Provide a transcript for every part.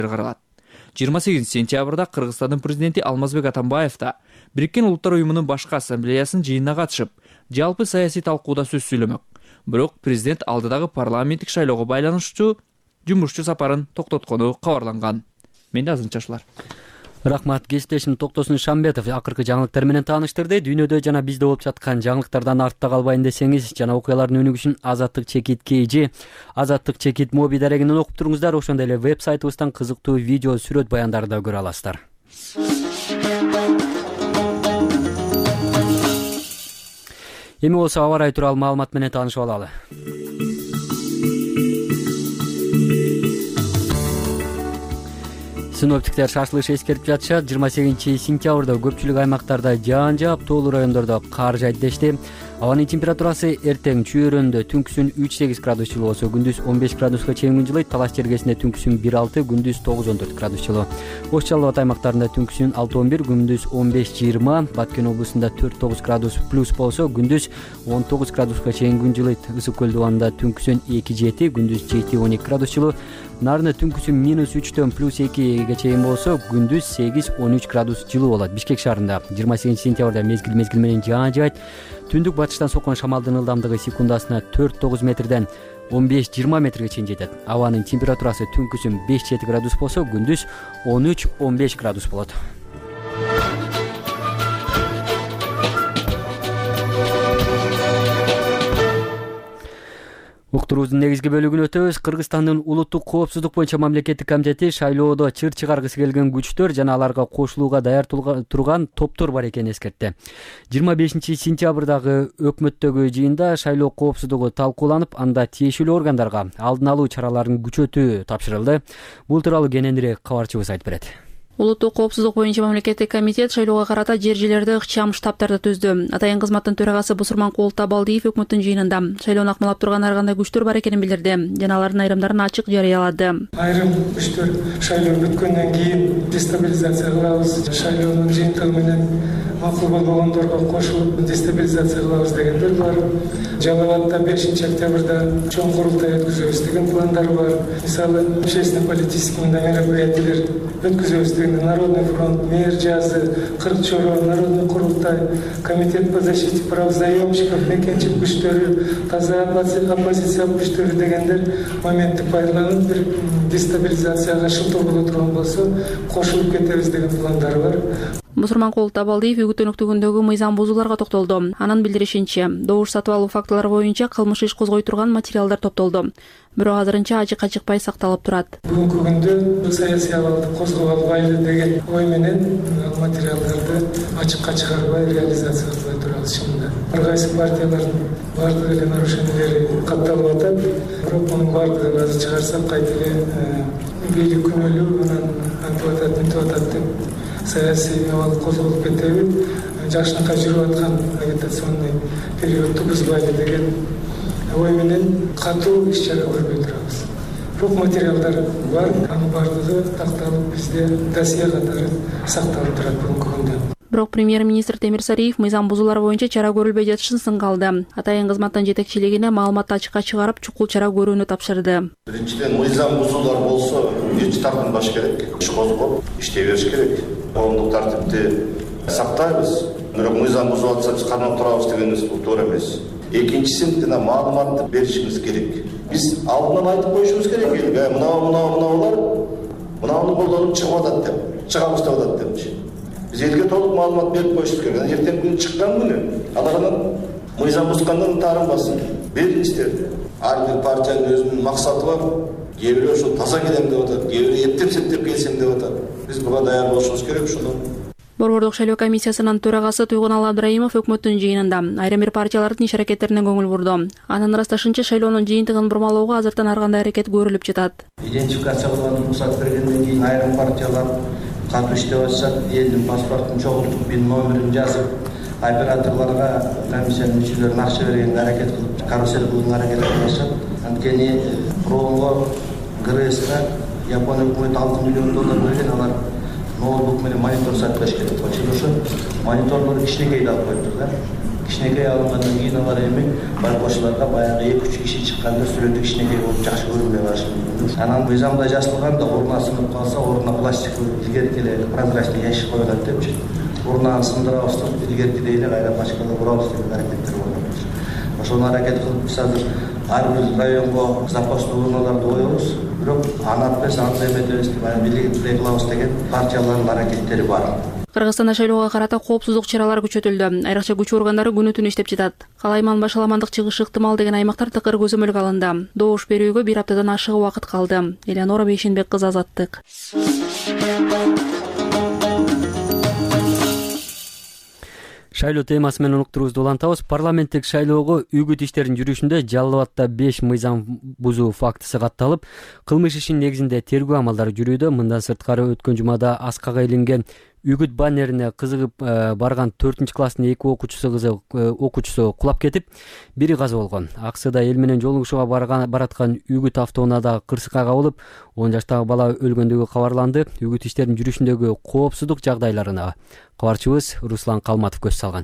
каралат. 28 сентябрда Кыргызстандын президенти Алмазбек Атамбаев да Бириккен Улуттар уюмунун башкы ассамблеясынын жыйынына катышып, жалпы саясий талкууда сөз сүйлөмөк. Бирок президент алдыдагы парламенттик шайлоого байланыштуу жумушчу сапарын токтоткону кабарланган. Менде азырынча. Рахмат, кесиптешим Токтосун Шамбетов акыркы жаңылыктар менен тааныштырды. Дүйнөдө жана бизде болуп жаткан жаңылыктардан артта калбайын десеңиз, жана окуялардын өнүгүшүн Азаттык чекит KG, Азаттык чекит моби дарегинен окуп туруңуздар. Ошондой эле веб-сайтыбыздан кызыктуу видео, сүрөт баяндарды да көрө аласыздар. Эми болсо аба ырайы тууралуу маалымат менен таанышып алалы. Синоптиктер шашылыш эскертип жатышат. 28 сентябрда көпчүлүк аймактарда жаан жаап, тоолуу райондордо кар жаайт дешти. Абанын температурасы эртең чүйөрөндө түнкүсүн 3-8 градус жылуу болсо, күндүз 15 градуска чейин жылыйт. Талаш жергесинде түнкүсүн 1-6, күндүз 9-14 градус жылуу. Ош Жалал Абад аймактарында түнкүсүн 6-11, күндүз 15-20, Баткен облусунда 4-9 градус плюс болсо, күндүз 19 градуска чейин күн жылыйт. Ысык көл дубанында түнкүсүн 2-7, күндүз 7-12 градус жылуу. Нарны түнкүсүн -3-төн +2ге чейин болсо, күндүз 8-13 градус жылуу болот. Бишкек шаарында 28 сентябрда мезгил менен жаан жаайт. Түндүк батыштан соккон шамалдын ылдамдыгы секундасына 4-9 метрден 15-20 метрге чейин жетет. Абанын температурасы түнкүсүн 5-7 градус болсо, күндүз 13-15 градус болот. Уктуруубуздун негизги бөлүгүнө өтөбүз. Кыргызстандын улуттук коопсуздук боюнча мамлекеттик комитети шайлоодо чыр чыгаргысы келген күчтөр жана аларга кошулууга даяр турган топтор бар экенин эскертти. 25 сентябрдагы өкмөттөгү жыйында шайлоо коопсуздугу талкууланып, анда тиешелүү органдарга алдын алуу чараларын күчөтүү тапшырылды. Бул тууралуу кененирээк кабарчыбыз айтып берет. Улуттук коопсуздук боюнча мамлекеттик комитет шайлоого карата жер-жерлерде ыкчам штабтарды түздү. Атайын кызматтын төрагасы Бусурманкул Табалдиев өкмөттүн жыйынында шайлоону акмалап турган ар кандай күчтөр бар экенин билдирди жана алардын айрымдарын ачык жарыялады. Айрым күчтөр шайлоо бүткөндөн кийин дестабилизация кылабыз, шайлоонун жыйынтыгы менен макул болбогондорго кошулуп дестабилизация кылабыз дегендер бар. Жалал Абадда 5 октябрда чоң курултай өткүзөбүз деген пландар бар. Мисалы, общественно-политический мероприятиялер өткүзөбүз деген Народный фронт, Мэр жазы, Кыркчоро, Народный курултай, Комитет по защите прав заемщиков, мекенчик күчтөрү, таза оппозиция күчтөрү дегендер моментти пайдаланып бир дестабилизацияга шылтоо боло турган болсо, кошулуп кетебиз деген пландар бар. Бусурманкул Табалдиев үгүттөнүктүгүндөгү мыйзам бузууларга токтолду. Анын билдиришинче, добуш сатып алуу фактылары боюнча кылмыш иш козгой турган материалдар топтолду. Бирок азырынча ачыкка чыкпай сакталып турат. Бүгүнкү күндө саясий абалды козгоп албайлы деген ой менен материалдарды ачыкка чыгарбай реализация кылбай турабыз чынында. Ар кайсы партиялардын бардык эле нарушениялери катталып атат. Бирок мунун бардыгын азыр чыгарсак кайта эле бийлик күнөөлүү анан антип атат деп саясий абал козголуп кетеби, жакшынакай жүрүп аткан агитационный периодду бузбайлы деген ой менен катуу иш чара көрбөй турабыз. Бирок материалдар бар, анын бардыгы такталып бизде досье катары сакталып турат бүгүнкү күндө. Бирок премьер-министр Темир Сариев мыйзам бузуулар боюнча чара көрүлбөй жатышын сынга алды. Атайын кызматтын жетекчилигине маалыматты ачыкка чыгарып, чукул чара көрүүнү тапшырды. Биринчиден, мыйзам бузуулар болсо, эч тартынбаш керек, иш козгоп, иштей бериш керек. Коомдук тартипти сактайбыз. Бирок мыйзам бузуп атса, биз кармап турабыз дегенибиз бул туура эмес. Экинчисин жана маалыматты беришибиз керек. Биз алдынан айтып коюшубуз керек элге, мынабалар мынауну колдонуп чыгып атат деп, чыгабыз деп атат депчи. Биз элге толук маалымат берип коюшубуз керек. Эртең күнү чыккан күнү алардан мыйзам бузгандан таарынбасын. Бериңиздер. Ар бир партиянын өзүнүн максаты бар. Кээ бирөө ошо таза келем деп атат, кээ бирөө эптеп-септеп келсем деп атат. Биз буга даяр болушубуз керек ушуну. Борбордук шайлоо комиссиясынын төрагасы Туйгунал Абдрайымов өкмөттүн жыйынында айрым бир партиялардын иш аракеттерине көңүл бурду. Анын ырасташынча шайлоонун жыйынтыгын бурмалоого азыртан ар кандай аракет көрүлүп жатат. Идентификация кылган уруксат бергенден кийин айрым партиялар катуу иштеп атышат, элдин паспортун чогултуп, бин номерин жазып, операторлорго комиссиянын мүчөлөрүнө акча бергенге аракет кылып, карусел кылууга аракет кылып атышат. Анткени промго ГРСка Япония өкмөтү $6 миллион берген, алар ноутбук менен монитор сатып бериш керек. Ошо мониторлор кичинекейди алып коюптур да. кичинекей алынгандан кийин алар эми байкоочуларга баягы 2-3 киши чыкканда сүрөтү кичинекей болуп жакшы көрүнбөй калышы мүмкүн. Анан мыйзамда жазылган да урна сынып калса ордуна пластик илгерки эле прозрачный ящик коюлат депчи. Урнаны сындырабыз деп илгеркидей эле кайра пачкалап урабыз деген аракеттер болуп атат. Ошону аракет кылып биз азыр ар бир районго запастуу урналарды коебуз. Бирок аны атпайбыз, аны эметебиз деп бийлигин кылабыз деген партиялардын аракеттери бар. Кыргызстанда шайлоого карата коопсуздук чаралары күчөтүлдү. Айрыкча күч органдары күнү түнү иштеп жатат. Калайман башаламандык чыгышы ыктымал деген аймактар тыкыр көзөмөлгө алынды. Добуш берүүгө 1 аптадан ашык убакыт калды. Элеонора Бейшенбек кызы, Азаттык. Шайлоо темасы менен уктуруубузду улантабыз. Парламенттик шайлоого үгүт иштеринин жүрүшүндө Жалал Абадта 5 мыйзам бузуу фактысы катталып, кылмыш ишинин негизинде тергөө амалдары жүрүүдө. Мындан сырткары өткөн жумада Аскага илинген үгүт баннерине кызыгып барган 4-класстын 2 окуучусу кулап кетип, бири каза болгон. Аксыда эл менен жолугушууга бараткан үгүт автоунаада кырсыкка кабылып, 10 жаштагы бала өлгөндүгү кабарланды. Үгүт иштеринин жүрүшүндөгү коопсуздук жагдайларына кабарчыбыз Руслан Калматов көз салган.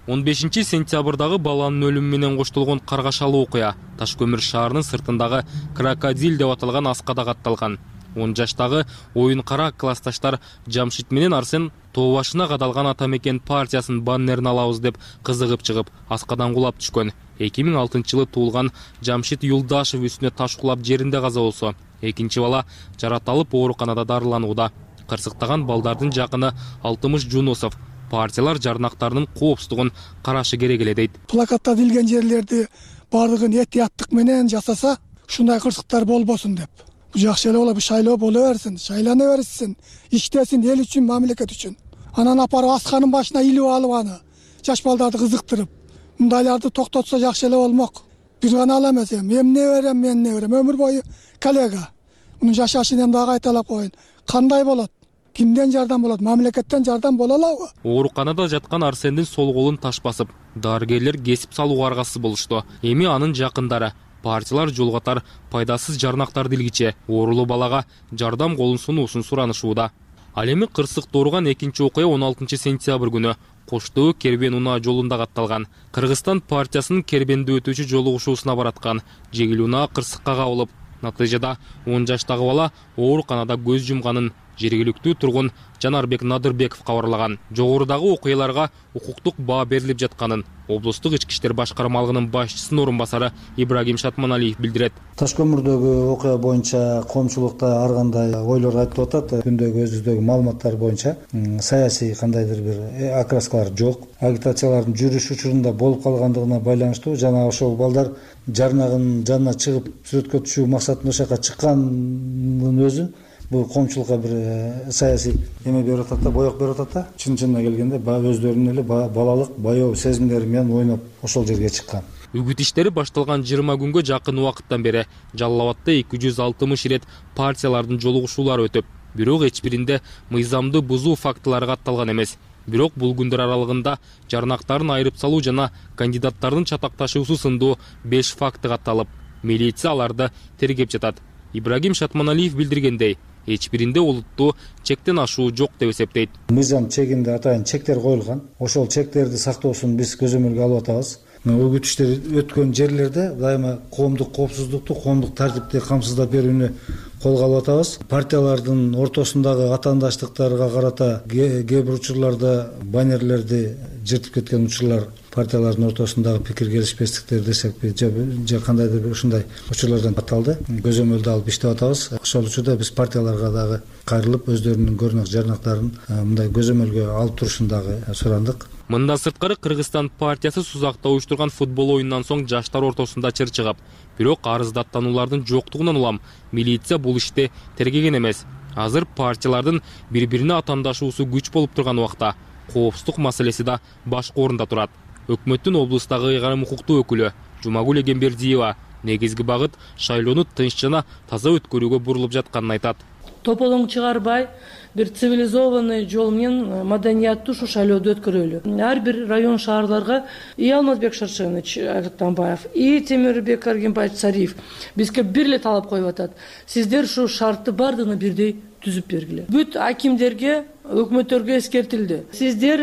15 сентябрдагы баланын өлүмү менен коштолгон каргашалуу окуя Таш көмүр шаарынын сыртындагы Крокодил деп аталган аскада катталган. 10 жаштагы оюн кара классташтар Жамшит менен Арсен тоо башына кадалган ата мекен партиясынын баннерин алабыз деп кызыгып чыгып аскадан кулап түшкөн. 2006-жылы туулган Жамшит Юлдашев үстүнө таш кулап жеринде каза болсо, экинчи бала жараталып ооруканада дарыланууда. Кырсыктаган балдардын жакыны Алтымыш Жунусов партиялар жарнактарынын коопсуздугун карашы керек эле дейт. Плакатта билген жерлерди бардыгын этияттык менен жасаса, ушундай кырсыктар болбосун деп. Бу жакшы эле болот, бу шайлоо боло берсин, шайлана берсин, иштесин эл үчүн, мамлекет үчүн. Анан апарып асканын башына илип алып аны, жаш балдарды кызыктырып, мындайларды токтотсо жакшы эле болмок. Бир гана ала эмес, мен не берем, өмүр бою коллега. Мунун жашашын эми дагы айталап коеюн. Кандай болот? Кимден жардам болот? Мамлекеттен жардам боло алабы? Ооруканада жаткан Арсендин сол колун таш басып, дарыгерлер кесип салууга аргасыз болушту. Эми анын жакындары партиялар жолготар пайдасыз жарнактарды илгиче оорулуу балага жардам колун сунуусун суранышууда. Ал эми кырсыкта ооруган экинчи окуя 16 сентябрь күнү Коштоо Кербен унаа жолунда катталган. Кыргызстан партиясынын Кербенде өтүүчү жолугушуусуна бараткан жегил унаа кырсыкка кабылып, натыйжада 10 жаштагы бала ооруканада көз жумганын жергиликтүү тургун Жанарбек Надырбеков кабарлаган. Жогорудагы окуяларга укуктук баа берилип жатканын облустук ички иштер башкармалыгынын башчысынын орун басары Ибрагим Шатманалиев билдирет. Таш көмүрдөгү окуя боюнча коомчулукта ар кандай ойлор айтылып атат. Күндөгү өзүбүздөгү маалыматтар боюнча саясий кандайдыр бир окраскалар жок. Агитациялардын жүрүш учурунда болуп калгандыгына байланыштуу жана ошол балдар жарнагынын жанына чыгып сүрөткө түшүү максатында ошока чыккандын өзү бул коомчулукка бир саясий эме берип атат да, боек берип атат да. Чын-чынына келгенде өздөрүнүн эле балалык баяу сезимдери менен ойноп ошол жерге чыккан. Үгүт иштери башталган 20 күнгө жакын убакыттан бери Жалал Абадта 260 ирет партиялардын жолугушуулары өтүп, бирок эч биринде мыйзамды бузуу фактылары катталган эмес. Бирок бул күндөр аралыгында жарнактарын айырып салуу жана кандидаттардын чатакташуусу сындуу 5 факты катталып, милиция аларды тергеп жатат. Ибрагим Шатманалиев билдиргендей, эч биринде олуттуу чектен ашуу жок деп эсептейт. Мыйзам чегинде атайын чектер коюлган. Ошол чектерди сактоосун биз көзөмөлгө алып атабыз. Үгүт иштери өткөн жерлерде дайыма коомдук коопсуздукту, коомдук тартипти камсыздап берүүнү колго алып атабыз. Партиялардын ортосундагы атаандаштыктарга карата кээ бир учурларда баннерлерди жыртып кеткен учурлар, партиялардын ортосундагы пикир келишпестиктер десекпи, же кандайдыр бир ушундай учурлардан катталды. Көзөмөлдү алып иштеп атабыз. Ошол учурда биз партияларга дагы кайрылып өздөрүнүн көрүнөк жарнактарын мындай көзөмөлгө алып турушун дагы сурандык. Мындан сырткары Кыргызстан партиясы Сузакта уюштурган футбол оюнунан соң жаштар ортосунда чыр чыгып, бирок арыздаттануулардын жоктугунан улам милиция бул ишти тергеген эмес. Азыр партиялардын бири-бирине атаандашуусу күч болуп турган убакта коопсуздук маселеси да башкы орунда турат. Өкмөттүн облустагы ыйгарым укуктуу өкүлү Жумагүл Эгембердиева негизги багыт шайлоону тынч жана таза өткөрүүгө бурулуп жатканын айтат. Тополоң чыгарбай, бир цивилизованный жол менен маданияттуу ушу шайлоодо өткөрөлү. Ар бир район шаарларга и Алмазбек Шаршенович Атамбаев, и Темирбек Аргенбаевич Цариф бизге бир эле талап коюп атат. Сиздер ушу шартты бардыгына бирдей түзүп бергиле. Бүт акимдерге, өкмөттөргө эскертилди. Сиздер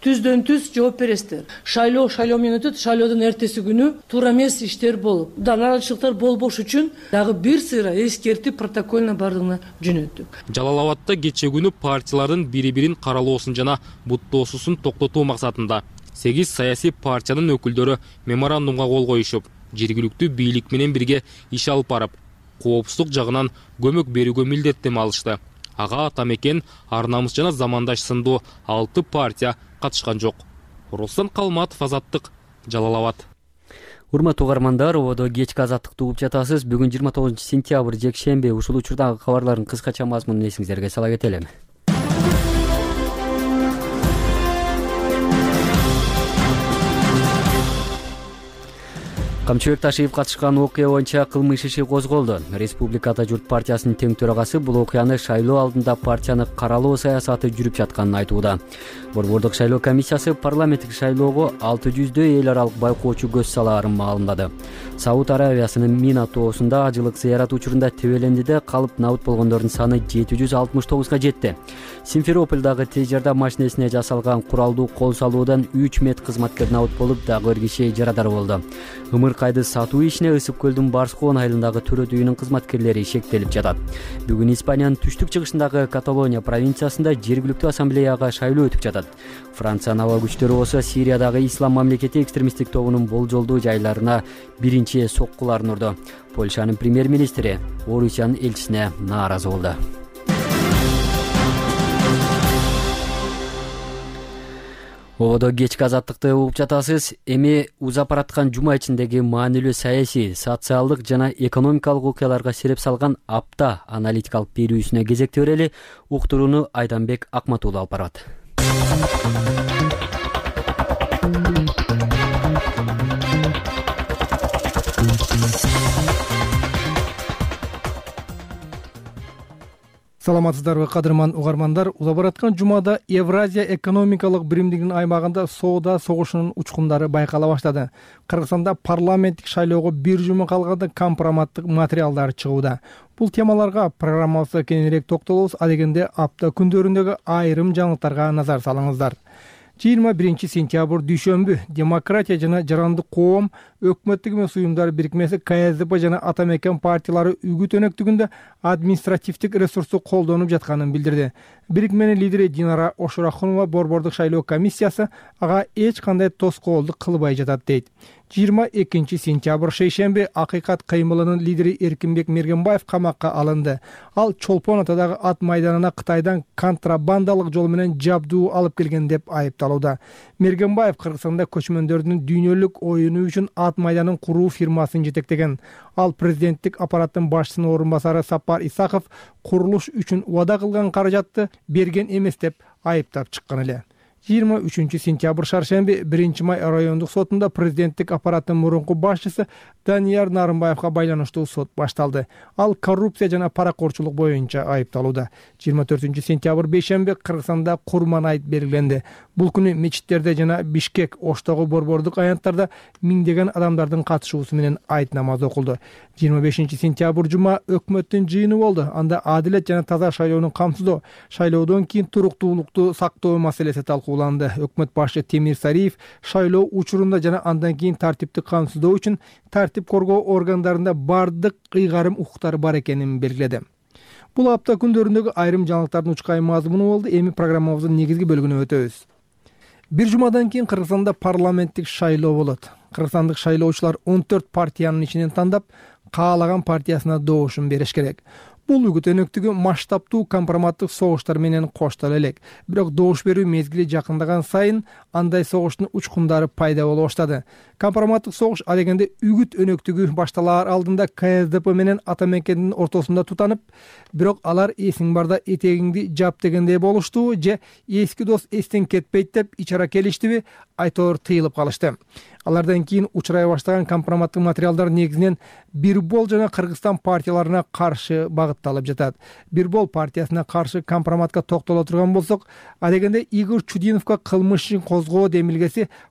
түздөн түз жооп бересиздер. Шайлоо менен өтөт, шайлоодон эртеси күнү туура эмес иштер болуп, нараачылыктар болбош үчүн дагы бир сыйра эскертип протокольно бардыгына жөнөттүк. Жалал Абадта кече күнү партиялардын бири-бирин каралоосун жана буттоосусун токтотуу максатында 8 саясий партиянын өкүлдөрү меморандумга кол коюшуп, жергиликтүү бийлик менен бирге иш алып барып, коопсуздук жагынан көмөк берүүгө милдеттенме алышты. Ага Атамекен, Ар намыс жана Замандаш сындуу 6 партия катышкан жок. Руслан Калматов, Азаттык, Жалал Абад. Урматтуу угармандар, ободо кечки азаттыкты угуп жатасыз. Бүгүн 29 сентябрь жекшемби. Ушул учурдагы кабарлардын кыскача мазмунун эсиңиздерге сала кетелим. Камчыбек Ташиев катышкан окуя боюнча кылмыш иши козголду. Республика Ата журт партиясынын тең төрагасы бул окуяны шайлоо алдында партияны каралоо саясаты жүрүп жатканын айтууда. Борбордук шайлоо комиссиясы парламенттик шайлоого 600дөй эл аралык байкоочу көз салаарын маалымдады. Сауд Аравиясынын Мина тоосунда ажылык зыярат учурунда тебелендиде калып набыт болгондордун саны 769га жетти. Симферопольдагы тез жардам машинесине жасалган куралдуу кол салуудан 3 мед кызматкер набыт болуп, дагы бир киши жарадар болду. Ымыркайды сатуу ишине Ысык көлдүн Барскоон айылындагы төрөт үйүнүн кызматкерлери шектелип жатат. Бүгүн Испаниянын түштүк чыгышындагы Каталония провинциясында жергиликтүү ассамблеяга шайлоо өтүп жатат. Франциянын аба күчтөрү болсо Сириядагы ислам мамлекети экстремисттик тобунун болжолдуу жайларына биринчи соккуларын урду. Польшанын премьер-министри Орусиянын элчисине нааразы болду. Ободо кечки азаттыкты угуп жатасыз. Эми узап бараткан жума ичиндеги маанилүү саясий, социалдык жана экономикалык окуяларга сереп салган апта аналитикалык берүүсүнө кезекти берели. Уктурууну Айданбек Акматуулу алып барат. Саламатсыздарбы, кадырман угармандар. Узап бараткан жумада Евразия экономикалык биримдигинин аймагында соода согушунун учкундары байкала баштады. Кыргызстанда парламенттик шайлоого бир жума калганда компроматтык материалдар чыгууда. Бул темаларга программабызда кеңирээк токтолобуз. Адегенде апта күндөрүндөгү айрым жаңылыктарга назар салыңыздар. 21 сентябрь дүйшөмбү Демократия жана Жарандык коом өкмөттүк эмес уюмдар бирикмеси КСДП жана Атамекен партиялары үгүт өнөктүгүндө административдик ресурсту колдонуп жатканын билдирди. Бирикменин лидери Динара Ошурахунова борбордук шайлоо комиссиясы ага эч кандай тоскоолдук кылбай жатат дейт. 22 сентябрь шейшемби Акыйкат кыймылынын лидери Эркинбек Мергенбаев камакка алынды. Ал Чолпон атадагы ат майданына Кытайдан контрабандалык жол менен жабдуу алып келген деп айыпталууда. Мергенбаев Кыргызстанда көчмөндөрдүн дүйнөлүк оюну үчүн ат майданын куруу фирмасын жетектеген. Ал президенттик аппараттын башчысынын орун басары Сапар Исаков курулуш үчүн убада кылган каражатты берген эмес деп айыптап чыккан эле. 23 сентябрь шаршемби 1 май райондук сотунда президенттик аппараттын мурунку башчысы Данияр Нарымбаевга байланыштуу сот башталды. Ал коррупция жана паракорчулук боюнча айыпталууда. 24 сентябрь бейшемби Кыргызстанда Курман айт белгиленди. Бул күнү мечиттерде жана Бишкек, Оштогу борбордук аянттарда миңдеген адамдардын катышуусу менен айт намазы окулду. 25 сентябрь жума өкмөттүн жыйыны болду. Анда адилет жана таза шайлоону камсыздоо, шайлоодон кийин туруктуулукту сактоо маселеси талкууланды. Өкмөт башчы Темир Сариев шайлоо учурунда жана андан кийин тартипти камсыздоо үчүн тартип коргоо органдарында бардык ыйгарым укуктары бар экенин белгиледи. Бул апта күндөрүндөгү айрым жаңылыктардын учкай мазмуну болду. Эми программабыздын негизги бөлүгүнө өтөбүз. Бир жумадан кийин Кыргызстанда парламенттик шайлоо болот. Кыргызстандык шайлоочулар 14 партиянын ичинен тандап, каалаган партиясына доошун бериш керек. Бул үгүт өнөктүгү масштабтуу компроматтык согуштар менен коштоло элек. Бирок доош берүү мезгили жакындаган сайын андай согуштун учкундары пайда боло баштады. Компроматтык согуш адегенде үгүт өнөктүгү башталаар алдында КСДП менен Атамекендин ортосунда тутанып, бирок алар эсиң барда этегиңди жап дегендей болушту же эски дос эстен кетпейт деп ичара келиштиби, айтор тыйылып калышты. Алардан кийин учурай баштаган компроматтык материалдар негизинен Бирбол жана Кыргызстан партияларына каршы багытталып жатат. Бирбол партиясына каршы компроматка токтоло турган болсок, адегенде Игорь Чудиновго кылмыш ишин козгоо демилгеси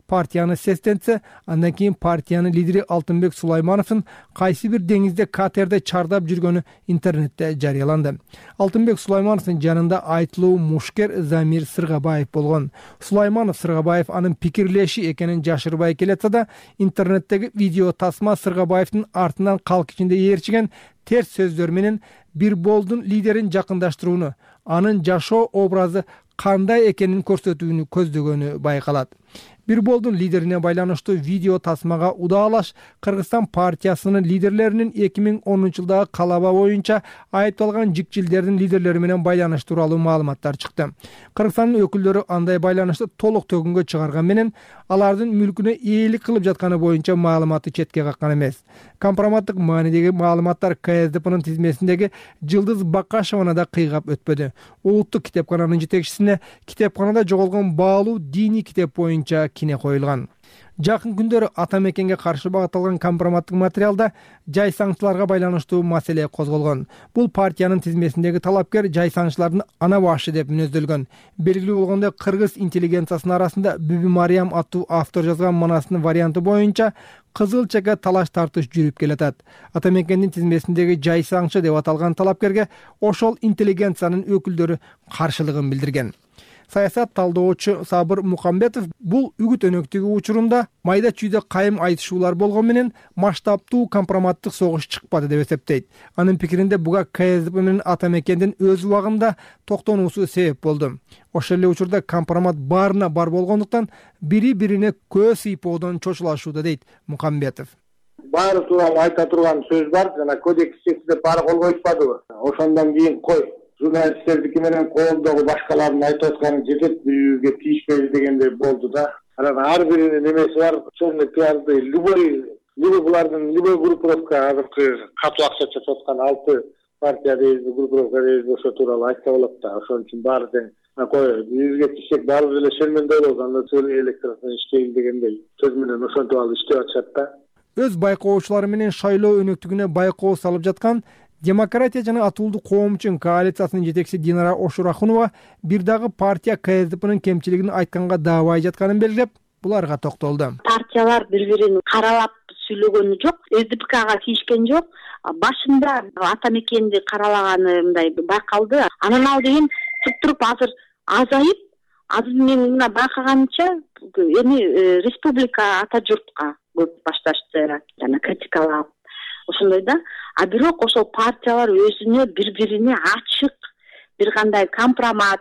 партияны сестентсе, андан кийин партиянын лидери Алтынбек Сулаймановдун кайсы бир деңизде катерде чардап жүргөнү интернетте жарыяланды. Алтынбек Сулаймановдун жанында айтылуу мушкер Замир Сыргабаев болгон. Сулайманов Сыргабаев анын пикирлеши экенин жашырбай келатса да, интернеттеги видео тасма Сыргабаевдин артынан калк ичинде ээрчиген терс сөздөр менен Бирболдун лидерин жакындаштырууну, анын жашоо образы кандай экенин көрсөтүүнү көздөгөнү байкалат. Бирболдун лидерине байланыштуу видео тасмага удаалаш Кыргызстан партиясынын лидерлеринин 2010-жылдагы калаба боюнча айыпталган жикчилдердин лидерлери менен байланыш тууралуу маалыматтар чыкты. Кыргызстандын өкүлдөрү андай байланышты толук төгүнгө чыгарган менен алардын мүлкүнө ээлик кылып жатканы боюнча маалыматты четке каккан эмес. Компроматтык маанидеги маалыматтар КСДПнын тизмесиндеги Жылдыз Бакашеваны да кыйгап өтпөдү. Улуттук китепкананын жетекчисине китепканада жоголгон баалуу диний китеп боюнча кине коюлган. Жакын күндөрү ата мекенге каршы багытталган компроматтык материалда жайсаңчыларга байланыштуу маселе козголгон. Бул партиянын тизмесиндеги талапкер жайсаңчылардын ана башы деп мүнөздөлгөн. Белгилүү болгондой, кыргыз интеллигенциясынын арасында Бүбү Мариям аттуу автор жазган манастын варианты боюнча кызылчага талаш тартыш жүрүп келатат. Ата мекендин тизмесиндеги жайсаңчы деп аталган талапкерге ошол интеллигенциянын өкүлдөрү каршылыгын билдирген. Саясат талдоочу Сабыр Мукамбетов бул үгүт өнөктүгү учурунда майда чүйдө кайым айтышуулар болгон менен масштабтуу компроматтык согуш чыкпады деп эсептейт. Анын пикиринде буга КСДП менен ата мекендин өз убагында токтонуусу себеп болду. Ошол эле учурда компромат баарына бар болгондуктан бири-бирине көз сыйпоодон чочулашууда дейт Мукамбетов. Баары тууралуу айта турган сөз бар, жана кодекс текстиде баары кол коюшпадыбы? Ошондон кийин кой. Журналисттердики менен коомдогу башкалардын айтып атканы жетет, бирүүгө тийишпейт дегендей болду да. Анан ар биринин немеси бар. Ошондой пиарды любой булардын любой группировка азыркы катуу акча чачып аткан 6 партия дейбиз, группировка дейбиз, ошо тууралуу айтса болот да. Ошон үчүн баары тең. Кой, бизге тишек баарыбыз эле шермендей болсо, анда сөйлөй электоратынан иштейин дегендей сөз менен ошентип алып иштеп атышат да. Өз байкоочулары менен шайлоо өнөктүгүнө байкоо салып жаткан Демократия жана Атуулдуу коом үчүн коалициясынын жетекчиси Динара Ошурахунова бир дагы партия КСДПнын кемчилигин айтканга даабай жатканын белгилеп, буларга токтолду. Партиялар бири-бирин каралап сүйлөгөнү жок, СДПКга тийишкен жок. Башында ата мекенди каралаганы мындай байкалды. Анан ал деген туруп азыр азайып, азыр мен мына байкаганымча эми республика ата журтка көп башташты, жана критикалап ошондой да. А бирок ошол партиялар өзүнө бири-бирине ачык бир кандай компромат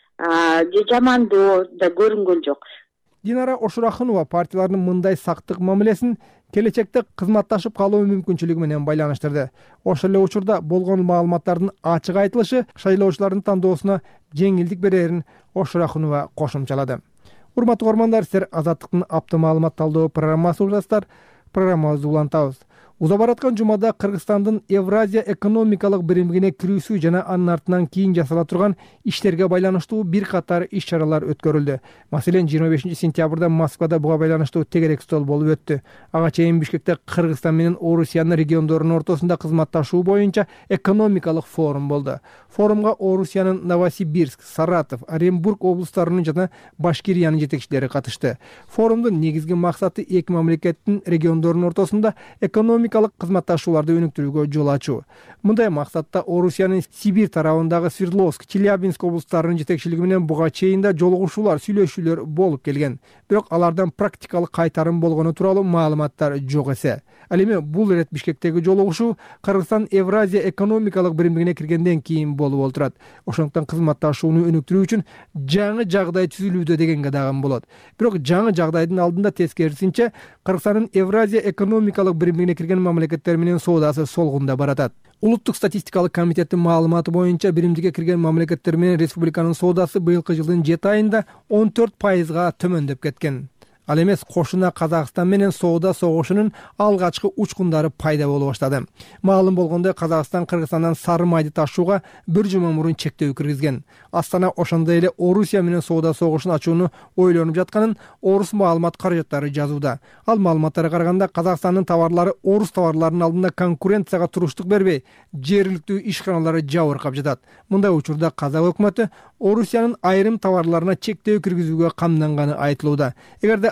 же жамандоо да көрүнгөн жок. Динара Ошурахунова партиялардын мындай сактык мамилесин келечекте кызматташып калуу мүмкүнчүлүгү менен байланыштырды. Ошол эле учурда болгон маалыматтардын ачык айтылышы шайлоочулардын тандоосуна жеңилдик берерин Ошурахунова кошумчалады. Урматтуу көрөрмандар, силер Азаттыктын апта маалымат талдоо программасы угасыздар. Программабызды улантабыз. Уза бараткан жумада Кыргызстандын Евразия экономикалык биримдигине кирүүсү жана анын артынан кийин жасала турган иштерге байланыштуу бир катар иш-чаралар өткөрүлдү. Маселен, 25-сентябрда Москвада буга байланыштуу тегерек стол болуп өттү. Ага чейин Бишкекте Кыргызстан менен Орусиянын региондорунун ортосунда кызматташуу боюнча экономикалык форум болду. Форумга Орусиянын Новосибирск, Саратов, Оренбург облустарынын жана Башкириянын жетекчилери катышты. Форумдун негизги максаты эки мамлекеттин региондорунун ортосунда экономикалык кызматташууларды өнүктүрүүгө жол ачуу. Мындай максатта Орусиянын Сибирь тарабындагы Свердловск, Челябинск облустарынын жетекчилиги менен буга чейин да жолугушуулар, сүйлөшүүлөр болуп келген. Бирок алардан практикалык кайтарым болгону тууралуу маалыматтар жок эсе. Ал эми бул ирет Бишкектеги жолугушуу Кыргызстан Евразия экономикалык биримдигине киргенден кийин болуп олтурат. Ошондуктан кызматташууну өнүктүрүү үчүн жаңы жагдай түзүлүүдө дегенге дагы болот. Бирок жаңы жагдайдын алдында тескерисинче Кыргызстандын Евразия экономикалык биримдигине кирген мамлекеттер менен соодасы солгунда баратат. Улуттук статистикалык комитеттин маалыматы боюнча биримдикке кирген мамлекеттер менен республиканын соодасы быйылкы жылдын 7 айында 14%га төмөндөп кеткен. Ал эмес, кошуна Казакстан менен соода согушунун алгачкы учкундары пайда боло баштады. Маалым болгондой, Казакстан Кыргызстандан сары майды ташууга бир жума мурун чектөө киргизген. Астана ошондой эле Орусия менен соода согушун ачууну ойлонуп жатканын Орус маалымат каражаттары жазууда. Ал маалыматтарга караганда, Казакстандын товарлары Орус товарларынын алдында конкуренцияга туруштук бербей, жергиликтүү ишканалары жабыркап жатат. Мындай учурда Казак өкмөтү Орусиянын айрым товарларына чектөө киргизүүгө камданганы айтылууда. Эгерде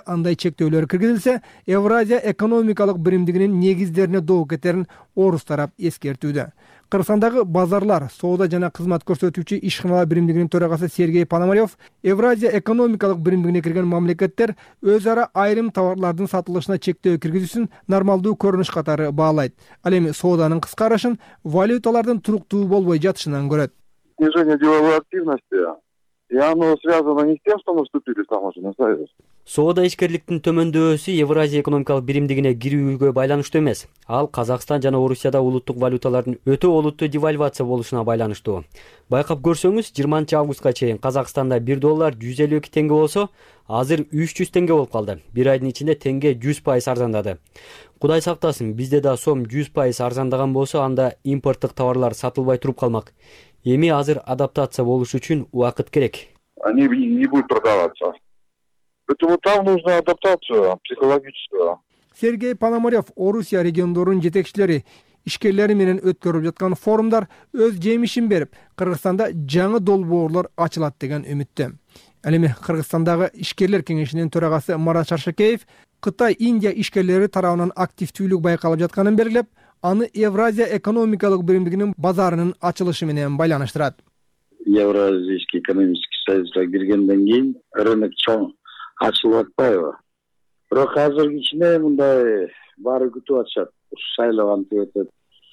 андай чектөөлөр киргизилсе, Евразия экономикалык биримдигинин негиздерине доо кетерин орус тарап эскертүүдө. Кыргызстандагы базарлар, соода жана кызмат көрсөтүүчү ишканалар биримдигинин төрагасы Сергей Пономарев Евразия экономикалык биримдигине кирген мамлекеттер өз ара айрым товарлардын сатылышына чектөө киргизүүсүн нормалдуу көрүнүш катары баалайт. Ал эми сооданын кыскарышын валюталардын туруктуу болбой жатышынан көрөт. Снижение деловой активности, и оно связано не с тем, что мы вступили в таможенный союз. Соода ишкерликтин төмөндөсү Евразия экономикалык биримдигине кирүүгө байланыштуу эмес. Ал Казакстан жана Орусияда улуттук валюталардын өтө олуттуу девальвация болушуна байланыштуу. Байкап көрсөңүз, 20 августка чейин Казакстанда $1 152 теңге болсо, азыр 300 теңге болуп калды. Бир айдын ичинде теңге 100% арзандады. Кудай сактасын, бизде да сом 100% арзандаган болсо, анда импорттук товарлар сатылбай туруп калмак. Эми азыр адаптация болуш үчүн убакыт керек. Они не будут продаваться. Поэтому там нужна адаптация психологическая. Сергей Пономарев Орусия региондорунун жетекчилери ишкерлери менен өткөрүлүп жаткан форумдар өз жемишин берип, Кыргызстанда жаңы долбоорлор ачылат деген үмүттө. Ал эми Кыргызстандагы ишкерлер кеңешинин төрагасы Марат Шаршекеев Кытай Индия ишкерлери тарабынан активдүүлүк байкалып жатканын белгилеп, аны Евразия экономикалык биримдигинин базарынын ачылышы менен байланыштырат. Евразийский экономический союзга киргенден кийин рынок чоң ачылып атпайбы? Бирок азыркы ичинде мындай баары күтүп атышат. Шайлоо кантип өтөт?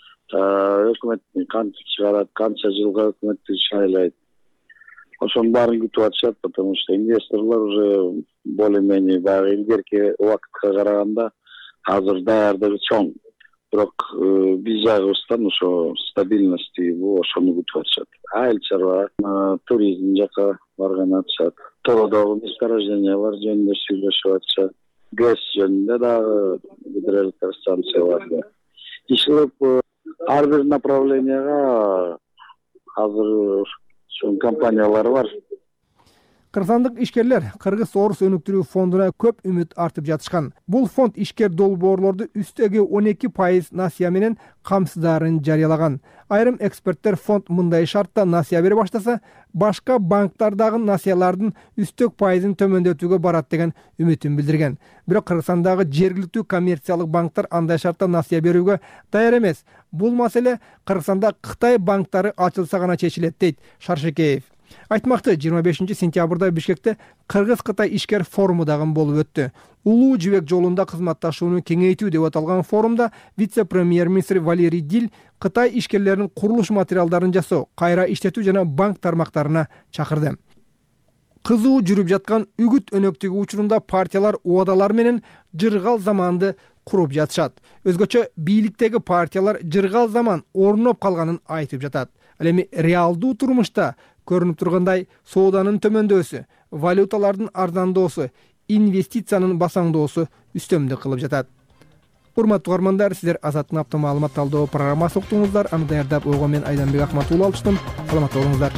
Өкмөт кантип чыгарат? Канча жылга өкмөттү шайлайт? Ошонун баарын күтүп атышат, потому что инвесторлор уже более-менее баягы илгерки убакытка караганда азыр даярдыгы чоң. Бирок биз жагыбыздан ошо стабильности ошону күтүп атышат. Айыл чарба, туризм жака барган атышат. Тоодогу месторождениялар жөнүндө сүйлөшүп атышат. ГЭС жөнүндө дагы гидроэлектростанция бар. Ишилип ар бир направленияга азыр ушул компаниялар бар. Кыргызстандык ишкерлер Кыргыз-Орус өнүктүрүү фондуна көп үмүт артып жатышкан. Бул фонд ишкер долбоорлорду үстөгү 12% насыя менен камсыздарын жарыялаган. Айрым эксперттер фонд мындай шартта насыя бере баштаса, башка банктардагы насыялардын үстөк пайызын төмөндөтүүгө барат деген үмүтүн билдирген. Бирок Кыргызстандагы жергиликтүү коммерциялык банктар андай шартта насыя берүүгө даяр эмес. Бул маселе Кыргызстанда Кытай банктары ачылса гана чечилет, дейт Шаршекеев. Айтмакты 25 сентябрда Бишкекте Кыргыз-Кытай ишкер форуму дагы болуп өттү. Улуу жибек жолунда кызматташууну кеңейтүү деп аталган форумда вице-премьер-министр Валерий Дил Кытай ишкерлеринин курулуш материалдарын жасоо, кайра иштетүү жана банк тармактарына чакырды. Кызуу жүрүп жаткан үгүт өнөктүгү учурунда партиялар убадалар менен жыргал заманды куруп жатышат. Өзгөчө бийликтеги партиялар жыргал заман орноп калганын айтып жатат. Ал эми реалдуу турмушта көрүнүп тургандай сооданын төмөндөсү, валюталардын арзандоосу, инвестициянын басаңдоосу үстөмдүк кылып жатат. Урматтуу угармандар, сиздер Азаттын апта маалымат талдоо программасы уктуңуздар. Аны даярдап ойгон мен Айданбек Акматуулу алыштым. Саламатта болуңуздар.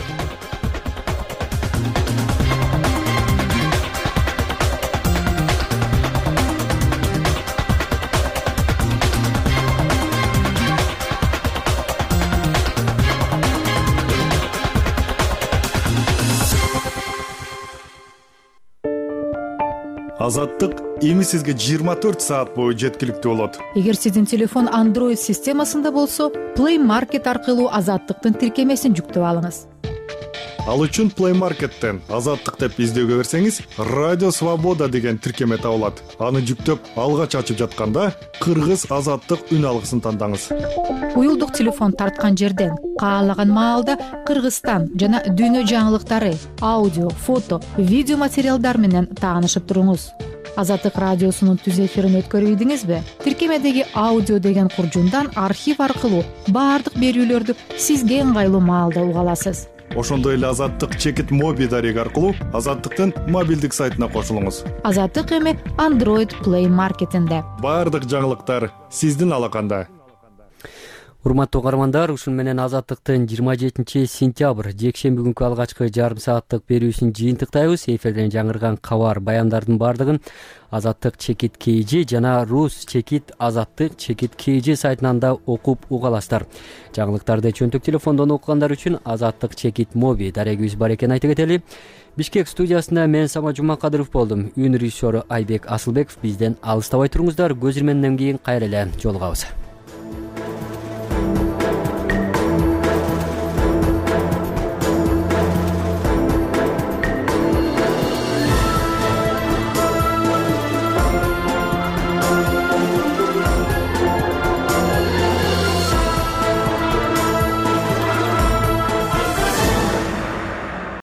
Азаттык эми сизге 24 саат бою жеткиликтүү болот. Эгер сиздин телефон Android системасында болсо, Play Market аркылуу Азаттыктын тиркемесин жүктөп алыңыз. Ал үчүн Play Market'тен Азаттык деп издөөгө берсеңиз, Радио Свобода деген тиркеме табылат. Аны жүктөп, алгач ачып жатканда Кыргыз Азаттык үн алгысын тандаңыз. Уюлдук телефон тарткан жерден каалаган маалда Кыргызстан жана дүйнө жаңылыктары, аудио, фото, видео материалдар менен таанышып туруңуз. Азаттык радиосунун түз эфирин өткөрүйдүңүзбү? Тиркемедеги аудио деген куржундан архив аркылуу баардык берүүлөрдү сизге ыңгайлуу маалда уга аласыз. Ошондой эле Азаттык чекит моби дареги аркылуу Азаттыктын мобилдик сайтына кошулуңуз. Азаттык эми Android Play Market'инде. Баардык жаңылыктар сиздин алаканда. Урматтуу угармандар, ушун менен Азаттыктын 27 сентябрь жекшемби күнкү алгачкы жарым сааттык берүүсүн жыйынтыктайбыз. Эфирден жаңырган кабар баяндардын бардыгын Азаттык чекит KG жана Рус чекит Азаттык чекит KG сайтынан да окуп уга аласыздар. Жаңылыктарды чөнтөк телефондон окугандар үчүн Азаттык чекит моби дарегибиз бар экенин айта кетели. Бишкек студиясында мен Сама Жумакадыров болдум. Үн режиссеру Айбек Асылбеков. Бизден алыстабай туруңуздар. Көз ирменден кийин кайра эле жолугабыз.